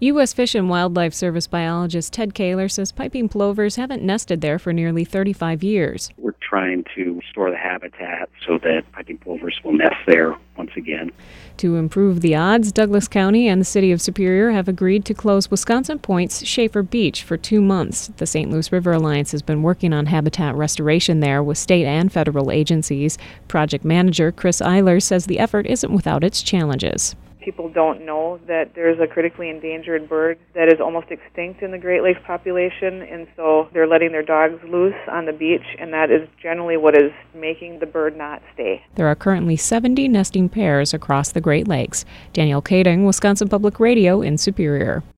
U.S. Fish and Wildlife Service biologist Ted Kaler says piping plovers haven't nested there for nearly 35 years. We're trying to restore the habitat so that piping plovers will nest there once again. To improve the odds, Douglas County and the City of Superior have agreed to close Wisconsin Point's Schaefer Beach for 2 months. The St. Louis River Alliance has been working on habitat restoration there with state and federal agencies. Project manager Chris Eilers says the effort isn't without its challenges. People don't know that there's a critically endangered bird that is almost extinct in the Great Lakes population, and so they're letting their dogs loose on the beach, and that is generally what is making the bird not stay. There are currently 70 nesting pairs across the Great Lakes. Danielle Kading, Wisconsin Public Radio in Superior.